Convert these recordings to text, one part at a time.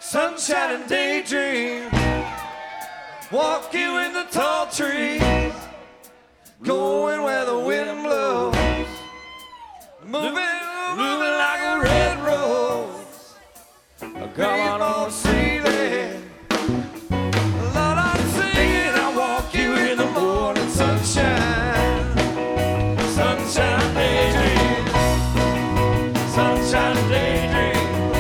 sunshine and daydream. Walk you in the tall trees, going where the wind blows, moving like a red rose. Come on, all see that. Lord, I'm singing. I walk you in the morning sunshine, sunshine daydream, sunshine daydream.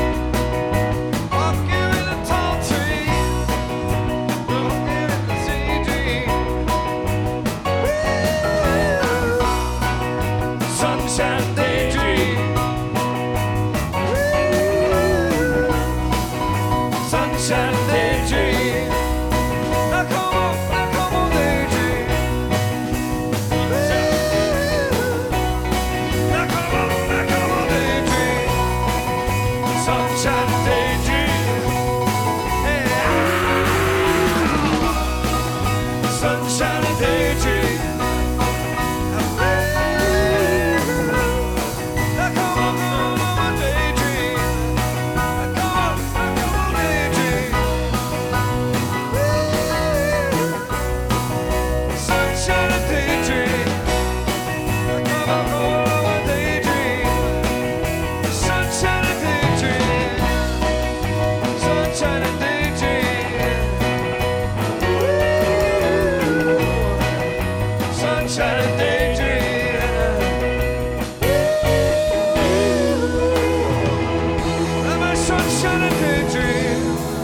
Sunshine daydream, sunshine daydream. Now come on, daydream. Now come on, daydream. Sunshine daydream. Yeah. Sunshine daydream. Sunshine and daydream. I'm a sunshine and daydream.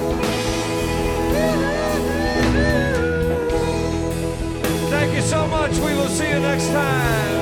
Thank you so much. We will see you next time.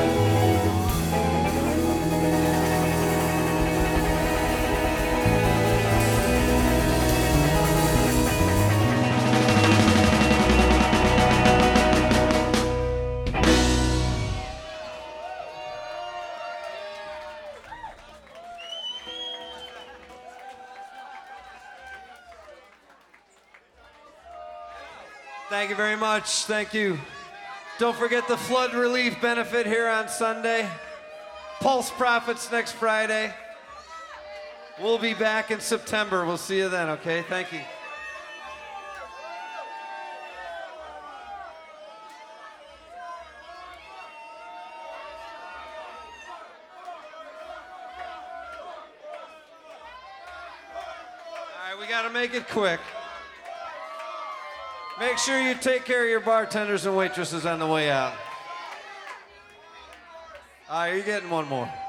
Thank you very much. Thank you. Don't forget the flood relief benefit here on Sunday. Pulse Profits next Friday. We'll be back in September. We'll see you then, okay? Thank you. All right, we got to make it quick. Make sure you take care of your bartenders and waitresses on the way out. All right, you're getting one more.